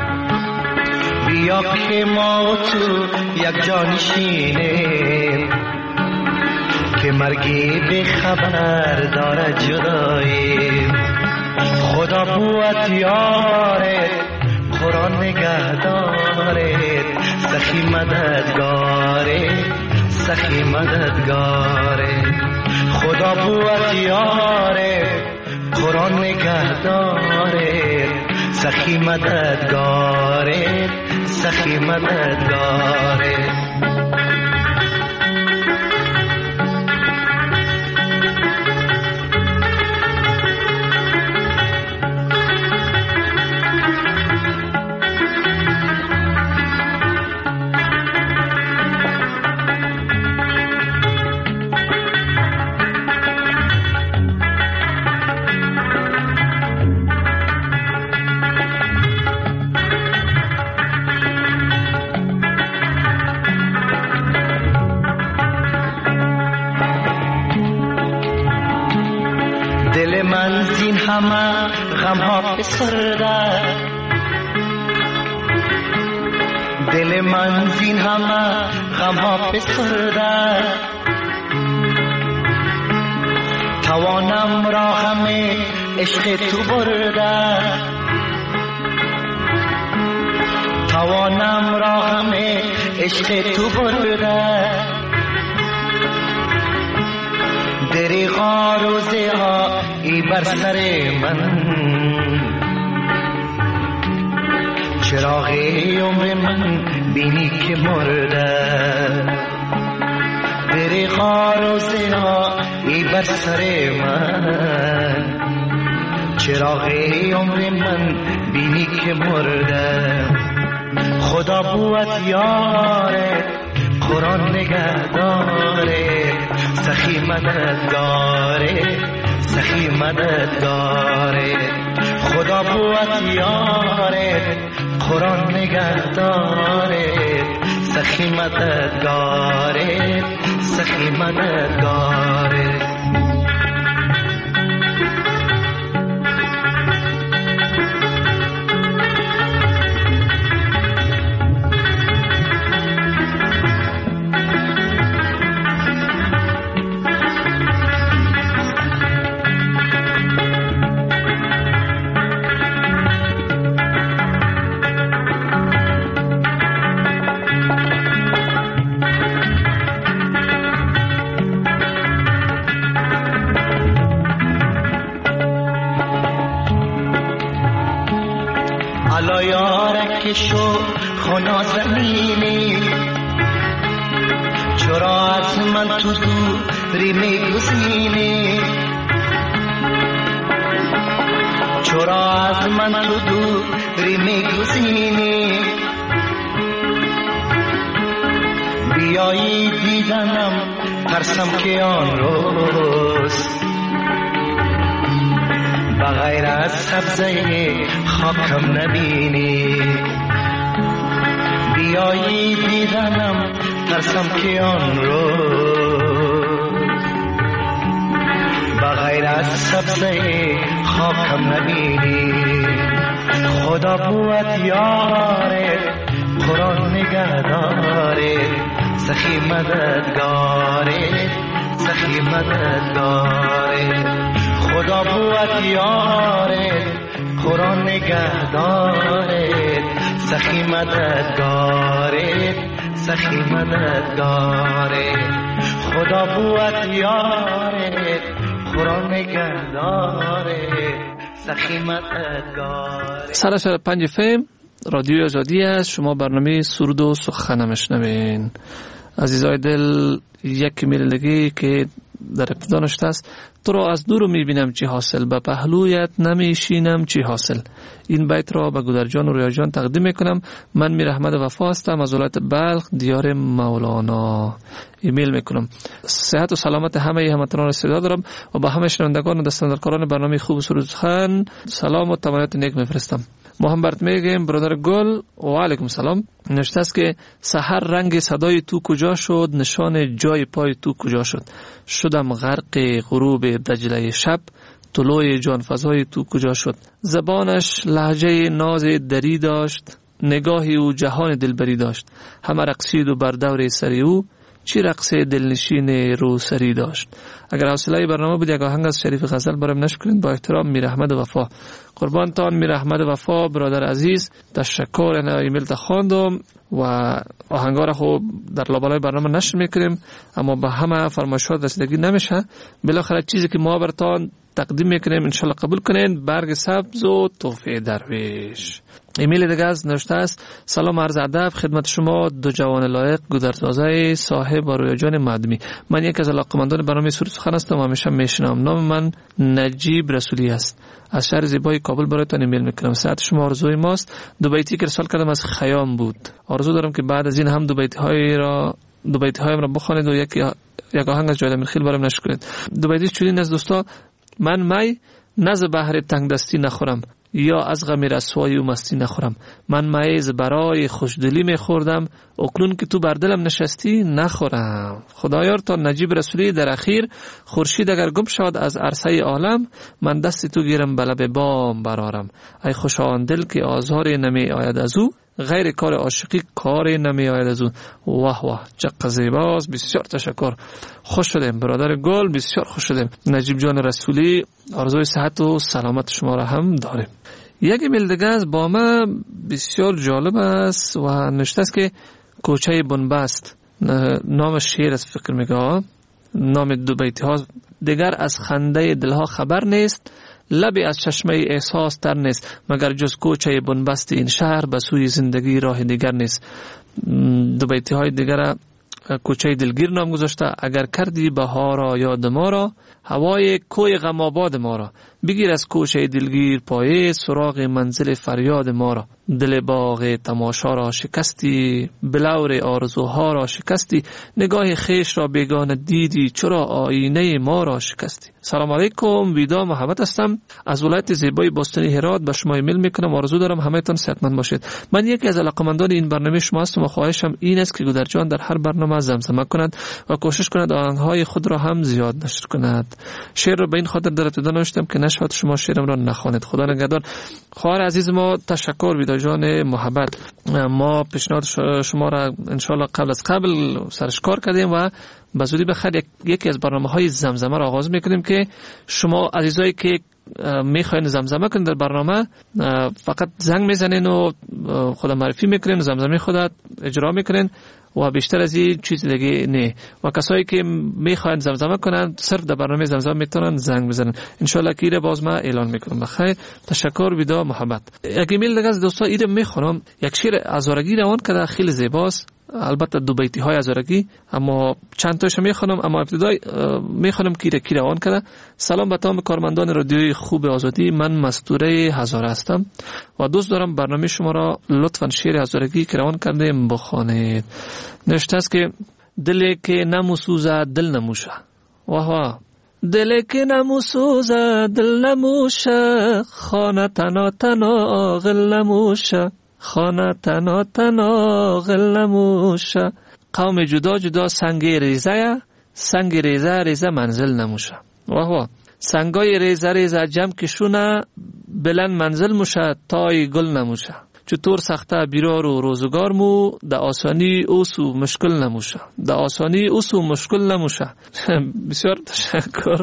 بیا که ما تو یک جان شینیم، که مرگی به خبر دارد جدایی. خدا قوت یاره، قرآن نگهداره، سخی مددگاره، سخی مددگاره. خدا قوت یاره، قرآن نگهداره، سخی مددگاره، سخی مددگاره. همه غم ها بسرده، دل من زین همه غم ها بسرده، توانم را همه عشق تو برده، توانم را همه عشق تو برده، دریغا روزه ها ای بر سر من، چراغ عمر من بینی که مرده. دریغا روزه ها ای بر سر من، چراغ عمر من بینی که مرده. خدا بوت یاره قرآن نگهداره، سخی مددگاره سخی مددگاره. خدا بوت یاره قرآن نگهداره، سخی مددگاره سخی مددگاره. الا یارک شو خنا زمینی، چرا از من تو دوری میگزینی، چرا از من تو دوری میگزینی. بیایی دیدنم ترسم که آن روز، بغیر از سبزه خاکم نبینی. بیایی دیدنم ترسم که آن روز، بغیر از سبزه خاکم نبینی. خدا بوت یاره قرآن نگهداره، سخی مددگاره سخی مددگاره. خدا بوت یاره قرآن نگهداره، سخی مددگاره سخی مددگاره. خدا بوت یاره قرآن نگهداره، سخی مددگاره. 105 FM رادیو آزادی است. شما برنامه سرود و سخن میشنوین. عزیزای دل، یک میل دیگه که در ابتدا نشته است: تو را از دور میبینم چی حاصل، به پهلویت نمیشینم چی حاصل. این بیت را به گودرجان و ریاجان تقدیم میکنم. من میر احمد وفا هستم از ولایت بلخ دیار مولانا. ایمیل میکنم. صحت و سلامت همه هموطنان صدا دارم و به همه شنوندگان و دستاندرکاران برنامه خوب سرود سخن سلام و تمنیات نیک میفرستم. ما هم برات میگیم برادر گل و علیکم سلام. نوشته است که سحر رنگ صدای تو کجا شد، نشان جای پای تو کجا شد. شدم غرق غروب دجله شب، طلوع جان فضای تو کجا شد. زبانش لهجه ناز دری داشت، نگاهی او جهان دلبری داشت. همه رقصید و بر دور سری او، چی رقص دلنشین رو سری داشت. اگر حوصله برنامه بود یک آهنگ از شریف غزل برام نشر کنید. با احترام میر احمد وفا. قربانتان میر احمد وفا برادر عزیز. تشکر. انا ایمیل تا خواندم و آهنگا را خب در لابلای برنامه نشر میکنیم، اما به همه فرمایشات رسیدگی نمیشه. بالاخره چیزی که ما براتون تقدیم میکنیم انشالله قبول کنین. برگ سبز و تحفه درویش. ایمیل دیگه از نوشته است: سلام عرض ادب خدمت شما دو جوان لایق گودرزازای صاحب و رویاجان مدمی. من یک از علاقه‌مندان برنامه سرود سخن هستم و همیشه میشنوم. نام من نجیب رسولی است. از شهر زیبای کابل برایتان ایمیل میکنم. ساعت شما آرزوی ماست. دو بیتی که ارسال کردم از خیام بود. آرزو دارم که بعد از این هم دو بیتی هایم را بخوانید و یک آهنگ از جاید امیرخیل برام نشر کنید. دو بیتی چنین از دوستا: من می نز بحر تنگ دستی نخورم، یا از غم رسوایی و مستی نخورم. من میز برای خوشدلی میخوردم، اکنون که تو بر دلم نشستی نخورم. خدایار تا نجیب رسولی در اخیر: خورشید اگر گم شود از عرصه عالم، من دست تو گیرم به لب بام برارم. ای خوش آن دل که آزار نمی آید از او، غیر کار عاشقی کار نمی آید از او. واه واه چقدر زیباست. بسیار تشکر. خوش شدیم برادر گل، بسیار خوش شدیم. نجیب جان رسولی آرزوی صحت و سلامت شما را هم داریم. یک ایمیل دیگه از با ما بسیار جالب است و نوشته است که کوچه بنبست، نام شعر است فکر میگه، نام دو بیتی ها دیگر از خنده دلها خبر نیست، لبی از چشمه احساس تر نیست، مگر جز کوچه بنبست این شهر به سوی زندگی راه دیگر نیست. دو بیتی های دیگر کوچه دلگیر نام گذاشته. اگر کردی بهارا یاد ما را، هوای کوی غم آباد ما را، بگیر از کوچه دلگیر پایه، سراغ منزل فریاد ما را. دل باغ تماشا را شکستی، بلور آرزوها را شکستی، نگاه خیش را بیگانه دیدی، چرا آینه ما را شکستی. سلام علیکم، ویدا محمد هستم از ولایت زیبای باستانی هرات. به شما ایمیل میکنم، آرزو دارم همه‌تان صحتمند باشید. من یکی از علاقه‌مندان این برنامه شما هستم و خواهشم این است که گودرجان در هر برنامه زمزمه کند و کوشش کند آهنگ‌های خود را هم زیاد نشر کند. شعر را به این خاطر در ابتدا نوشتم که نشود شما شعرم را نخوانید. خدا نگهدار. خواهر عزیز ما، تشکر ویدا جان محبت. ما پیشنهاد شما را انشالله قبل از قبل سرش کار کردیم و به زودی بخیر یکی از برنامه‌های زمزمه را آغاز می‌کنیم که شما عزیزایی که میخواین زمزمه کنید در برنامه فقط زنگ میزنین و خود معرفی میکنین و زمزمه خودت اجرا میکنین و بیشتر از این چیز دیگه نه. و کسایی که میخواین زمزمه کنن صرف در برنامه زمزمه میتونن زنگ بزنن. انشالله که ایره باز ما اعلان میکنم. بخیر، تشکر، ویدا محبت. یک ایمیل دیگه از دوستا ایره میخونم. یک شعر ازارگی روان کرده، خیلی زیباست. البته دو بیتی های ازارگی، اما چند تاشو میخونم. اما ابتدای میخونم کی روان کرده. سلام به تمام کارمندان رادیوی خوب آزادی، من مستوره هزاره هستم و دوست دارم برنامه شما را لطفاً شعر هزارگی که روان کرده بخوانید. نوشته است که دلی که نموسوزه دل نموشه. واه واه. دلی که نموسوزه دل نموشه، خانه تنا تنا غل نموشه، خانه تنا تنا غل نموشه. قوم جدا جدا سنگ ریزه، سنگ ریزه ریزه منزل نموشه. واه واه. سنگای ریزه ریزه جمع کشونه، بلند منزل موشه تای گل نموشه. چطور سخته بیرار و روزگار مو، ده آسانی اوسو مشکل نموشه، ده آسانی اوسو مشکل نموشه. بسیار تشکر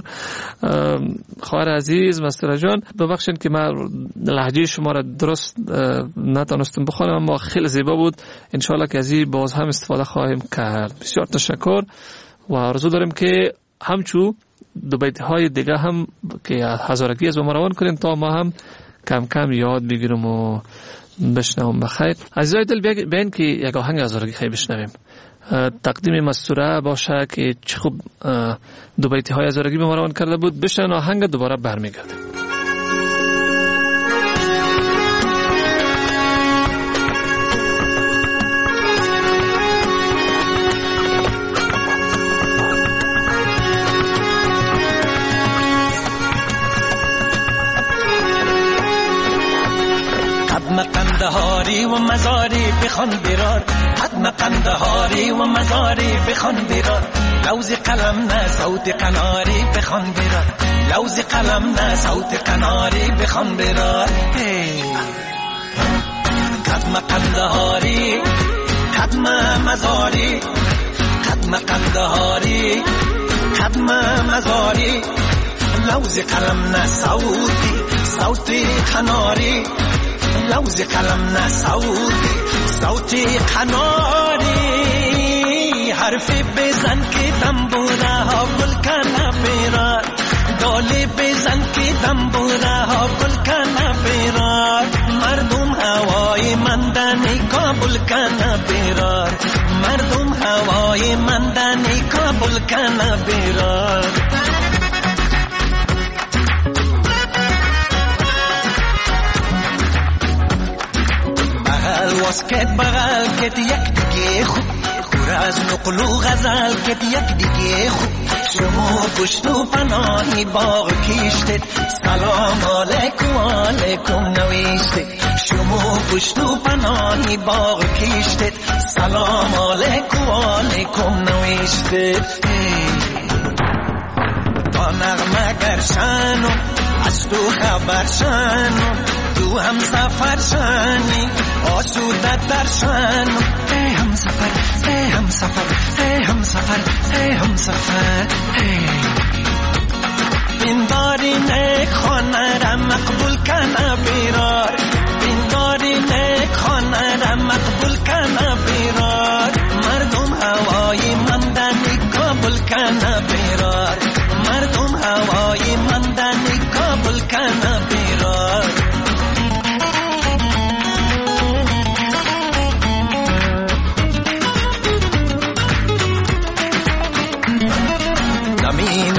خواهر عزیز مستر جان. ببخشید که من لهجه شما را درست نتونستم بخوانم، اما خیلی زیبا بود. انشالله که از این باز هم استفاده خواهیم کرد. بسیار تشکر و آرزو داریم که همچو دو بیت های دیگه هم که هزارگی از ما روان کنیم تا ما هم کم کم یاد بگیریم و بشنوم. بخیر عزیزای دل، بیاین که یک آهنگ هزارگی خیلی بشنویم. تقدیم مستوره باشه که چه خوب دو بیتی های هزارگی به ما روان کرده بود. بشنویم آهنگ، دوباره برمیگردیم. قندهاری و مزاری بخوان برار، حتما قندهاری و مزاری بخوان برار. لوز قلم نه صوت قناری بخوان برار، لوز قلم نه صوت قناری بخوان برار. حتما قندهاری، حتما مزاری، حتما قندهاری، حتما مزاری. لوز قلم نه صوتی قناری، لوز قلم نه صوتی قناری. حرفی بزن که دنبوره ها گل کنه بیرار، دالی بزن که دنبوره ها گل کنه بیرار. مردم هوای مندنی کابل کنه بیرار، مردم هوای مندنی کابل کنه بیرار. واسکت بغل کت یک دیگه خوب، خور از نقل و غزل کت یک دیگه خوب. شما پشت و پناهی باغ کشتید، سلام علیکم علیکم نوشتید. شما پشت و پناهی باغ کشتید، سلام علیکم علیکم نوشتید. تا نغمه گرشنو از تو خبر شنو، تو هم سفر شنی آسوده درشن. ای هم سفر، ای هم سفر، ای هم سفر، ای هم سفر. بینداری نیک خانه را مقبول کنه بیرار، بینداری نیک خانه را مقبول کنه بیرار. مردم هوای مندنی قبول کنه بیرار، مردم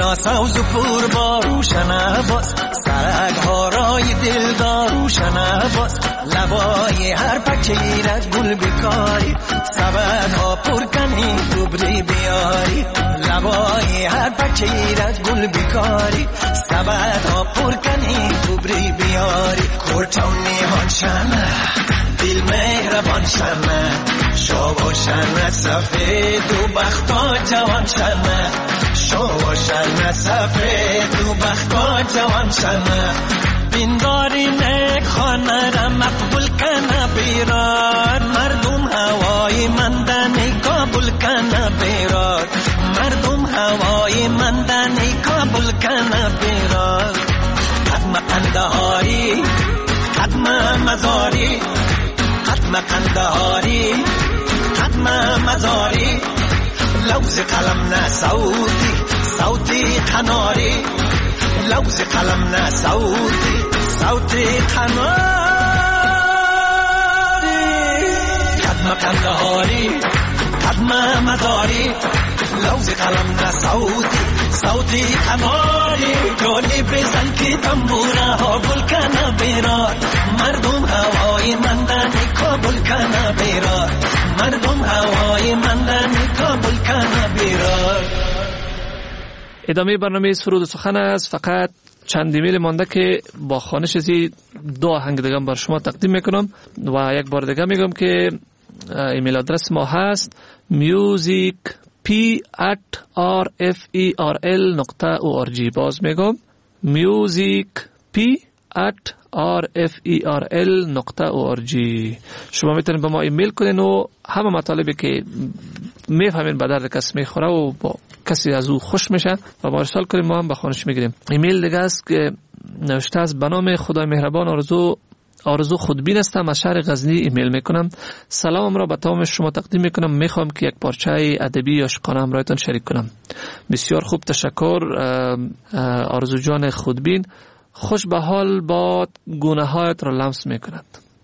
دنیا سوز و پور با روشن باز سرک ها رای دلدار روشن باز لبای هر پکیرت گل بیکاری سبد ها پر کنی دوبری بیاری لبای هر پکیرت گل بیکاری سبد ها پر کنی دوبری بیاری کورتونی هانشنه دل مهربان شنه شو شنه سفید و بختا جوان شنه شو شنه سفید و بختا جوان شنه بینداری نک خانه را مقبول کنه بیرار مردم هوای مندنی کابل کنه بیرار مردم هوای مندنی کابل کنه بیرار قدم قندهاری قدم مزاری قدم قندهاری قدم مزاری لوز قلم نه صوتی صوتی قناری لوز قلم نه صوتی قناری قدم قندهاری قدم مزاری لوز قلم نه صوتی قناری جولی بزن که تنبوره ها گل کنه بیرار مردم هوای مندنی کابل کنه بیرار مردم هوای مندنی کابل کنه بیرار. ادامه برنامه سرود و سخن است. فقط چند ایمیل مانده که با خوانش ازی دو آهنگ دیگه بر شما تقدیم میکنم و یک بار دیگه میگم که ایمیل آدرس ما هست musicp@rferl.org. باز میگم musicp@rferl.org. شما میتونید به ما ایمیل کنین و همه مطالبی که میفهمین به درد کس میخوره و با کسی از او خوش میشه و ما ارسال کنیم، ما هم به خوانش میگیریم. ایمیل دیگه است که نوشته است: به نام خدای مهربان آرزو خودبین هستم، از شهر غزنی ایمیل میکنم. سلامم را به تمام شما تقدیم میکنم. میخوام که یک پارچه ادبی عاشقانه همراهتان شریک کنم. بسیار خوب، تشکر آرزو جان خودبین. خوش به حال باد گناهات را لمس میکند.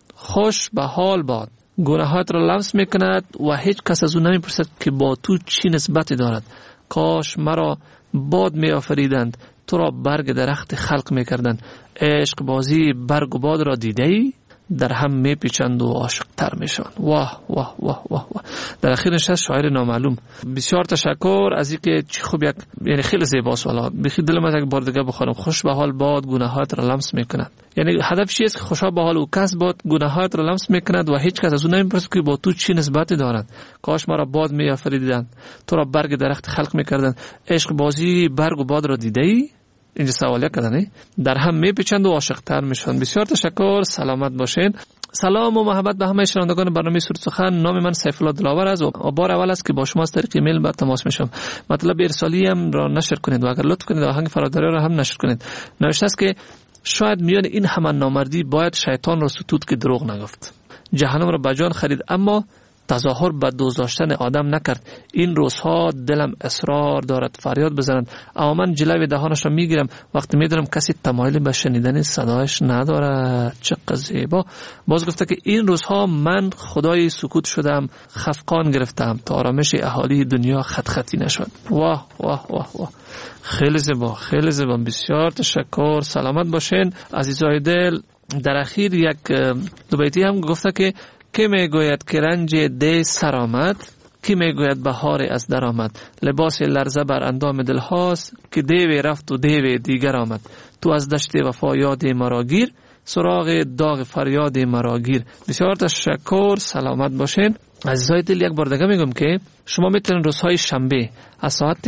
خوش به حال باد گناهات را لمس میکند و هیچ کس از او نمیپرسد که با تو چی نسبتی دارد. کاش مرا باد میآفریدند، تو را برگ درخت خلق میکردند. عشق بازی برگ و باد را دیده ای؟ در هم میپیچند و عاشق تر میشوند. واه واه واه واه واه. در اخیر نشست شاعر نامعلوم. بسیار تشکر از اینکه چی خوب یک، یعنی خیلی زیباست. والا بخی دلم از یک بار دیگه بخوانم. خوش به حال باد گناهات را لمس میکند. یعنی هدف چیه است که خوشا به حال او کس باد گناهات را لمس میکند و هیچ کس از اون نمیپرسد که با تو چی نسبتی دارد. کاش ما را باد میآفریدند، تو را برگ درخت خلق میکردند. عشق بازی برگ و باد را دیده ای؟ اینجا سوالیه کردنی در هم میپیچند و عاشق تر میشوند. بسیار تشکر، سلامت باشین. سلام و محبت به همه شنوندگان برنامه سرود سخن. نام من سیف الله دلاور است و بار اول است که با شما از طریق ایمیل به تماس میشم. مطلب ارسالی هم را نشر کنید و اگر لطف کنید آهنگ فراداری را هم نشر کنید. نوشته است که شاید میان این همه نامردی باید شیطان را ستود که دروغ نگفت. جهنم را به جان خرید اما تظاهر به دوست داشتن آدم نکرد. این روزها دلم اصرار دارد فریاد بزنند، اما من جلوی دهانش را میگیرم وقتی میدونم کسی تمایلی به شنیدن صدایش ندارد. چه زیبا. باز گفته که این روزها من خدای سکوت شدم، خفقان گرفتم تا آرامش اهالی دنیا خط خطی نشد. واه واه واه واه. خیلی زیبا، خیلی زیبا. بسیار تشکر، سلامت باشین عزیزای دل. در اخیر یک دو بیتی هم گفته که کی میگوید که رنج دی سر آمد، کی میگوید بهار از در آمد. لباس لرزه بر اندام دل هاست که دیوی رفت و دیوی دیگر آمد. تو از دشت وفا یاد مرا گیر، سراغ داغ فریاد مرا گیر. بسیار تشکر، سلامت باشین عزیزای دل. یک بار دیگه میگم که شما میتونید روزهای شنبه از ساعت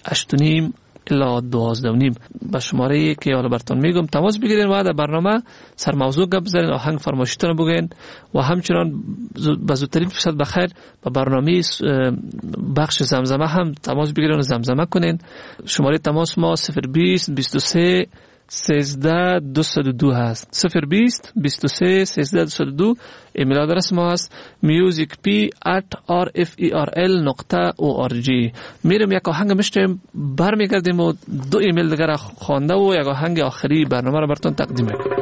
8:30 الا 12:30 به شماره که حالا براتون میگم تماس بگیرین و در برنامه سر موضوع گپ بزنین، آهنگ فرمایشتون بگین و همچنان به زودترین فرصت بخیر به برنامه بخش زمزمه هم تماس بگیرین و زمزمه کنین. شماره تماس ما 020 23 13 202 هست. 020 23 13 202. ایمیل آدرس ما هست musicp@rferl.org. میریم یک آهنگ میشنیم، برمیگردیم و دو ایمیل دیگر را خوانده و یک آهنگ آخری برنامه را براتون تقدیم میکنم.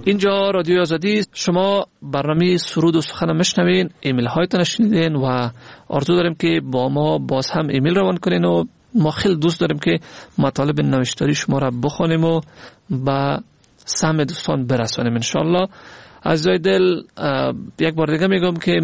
اینجا رادیو آزادی، شما برنامه سرود و سخن میشنوین، ایمیل هایتون شنیدین و آرزو داریم که با ما باز هم ایمیل روان کنین و ما خیلی دوست داریم که مطالب نوشتاری شما را بخونیم و به سهم دوستان برسانیم انشالله. عزیزای دل، یک بار دیگه میگم که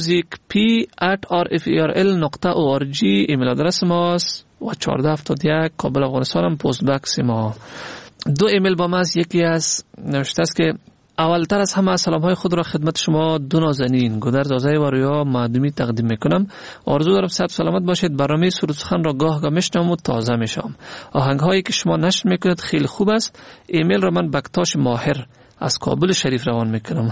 musicp@rferl.org ایمیل آدرس ماست و 1471 کابل افغانستان هم پست بکس ما. دو ایمیل با ما است. یکی از نوشته است که اولتر از همه سلام های خود را خدمت شما دو نازنین گودرز آزای و رویا معدومی تقدیم میکنم. آرزو دارم صحت سلامت باشید. برنامه سرود سخن را گاه میشنوم و تازه میشم. آهنگ هایی که شما نشر میکنید خیلی خوب است. ایمیل را من بکتاش ماهر از کابل شریف روان میکنم.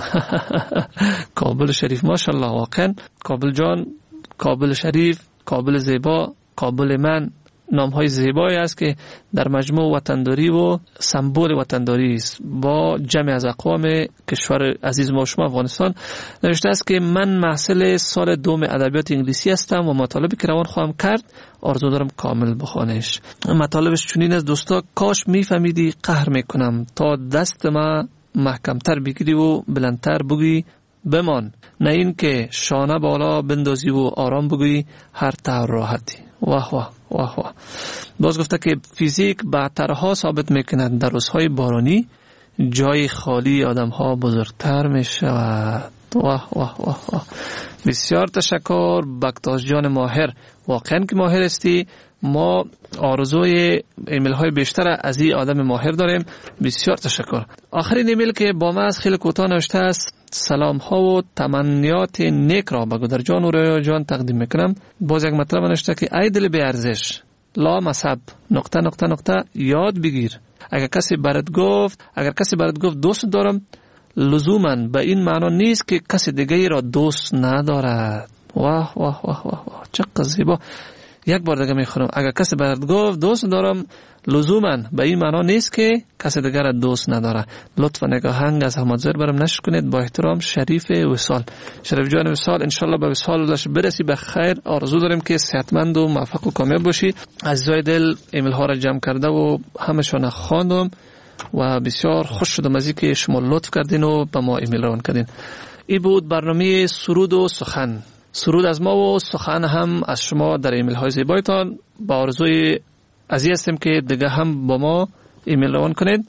کابل شریف ماشاءالله، واقعا کابل جان، کابل شریف، کابل زیبا، کابل من، نام های زیبایی است که در مجموع وطنداری و سمبل وطنداری است با جمع از اقوام کشور عزیز ما شما افغانستان. نوشته است که من محصل سال دوم ادبیات انگلیسی هستم و مطالبی که روان خواهم کرد آرزو دارم کامل بخوانش. مطالبش چنین است: دوستا، کاش میفهمیدی قهر میکنم تا دست ما محکمتر بگیری و بلندتر بگی بمان، نه این که شانه بالا بندازی و آرام بگویی هر طور راحتی. واه واه واه واه. باز گفته که فیزیک بعدترها ثابت میکند در روزهای بارانی جای خالی آدم ها بزرگتر میشود. واه واه واه واه. بسیار تشکر بکتاش جان ماهر، واقعا که ماهر استی. ما آرزوی ایمیل های بیشتر از این آدم ماهر داریم. بسیار تشکر. آخرین ایمیل که با ما از خیلی کوتاه نوشته است: سلام ها و تمنیات نیک را به گودر جان و رویا جان تقدیم میکنم. باز یک مطلب نوشته که ای دل بی ارزش، لا مصب نقطه نقطه نقطه یاد بگیر، اگر کسی برات گفت دوست دارم، لزوما به این معنا نیست که کسی دیگه را دوست ندارد. واه واه واه واه، چقدر زیبا. یک بار دیگه میخونم: اگر کسی برات گفت دوست دارم، لزوما به این معنا نیست که کسی دیگر را دوست نداره. لطفا نگاهنگ از احمد زیر برام نشر کنید. با احترام، شریف وصال. شریف جان وصال، انشالله به وصال برسی به خیر. آرزو داریم که صحتمند و موفق و کامیاب باشی. عزیزای دل، ایمیل ها را جمع کرده و همشون خواندم و بسیار خوش شدم از اینکه شما لطف کردین و به ما ایمیل روان کردین. این بود برنامه سرود و سخن. سرود از ما و سخن هم از شما در ایمیل های زیبایتان. با آرزوی عزیز هستیم که دیگه هم با ما ایمیل روان کنید.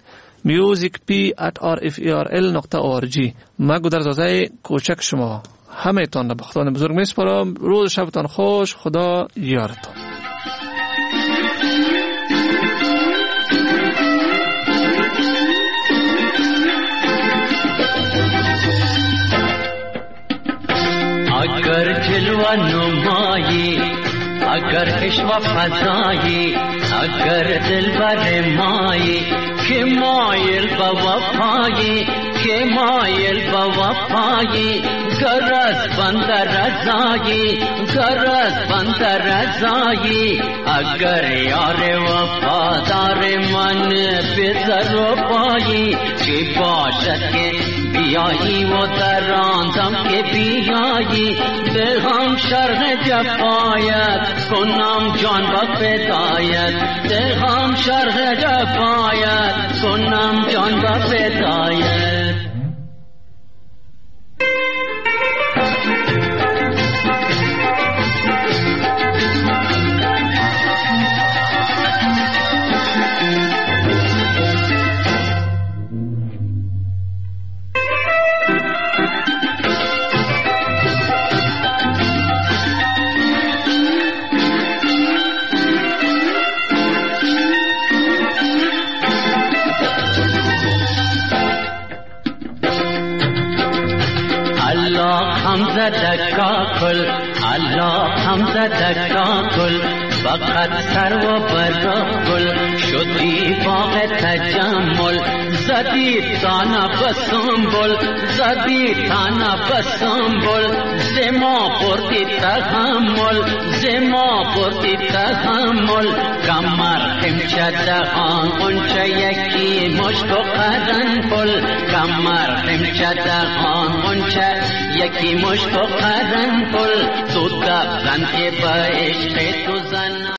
musicp@rferl.org. ما گودرز آزای کوچک شما همه تان را به خدا بزرگ میسپارم. روز شبتان خوش. خدا یارتان. اگر جلوه نمایی، اگر عشق و فضایی، اگر دلبر مایی که مایل به وفایی، که مایل به وفایی، گرز بند رضایی، گرز بند رضایی، اگر یار وفادار من بذر و پایی، که باشد که بیایی و در آن دم که بیایی، دلم شرح جفایت کنم جان با فدایت، دلم شرح جفایت کنم جان با فدایت. دکاکل الله حمد دکاکل فقط سر و برکل شدی باغ تجمل زدی تانا بسنبل زدی تانا بسنبل زما پرتی تحمل زما پرتی تحمل کمر خمچه دهان قنچه یکی مشت و قرنفل کمر خمچه دهان قنچه یکی مشت و قرنفل تو دبزن که با عشق تو زن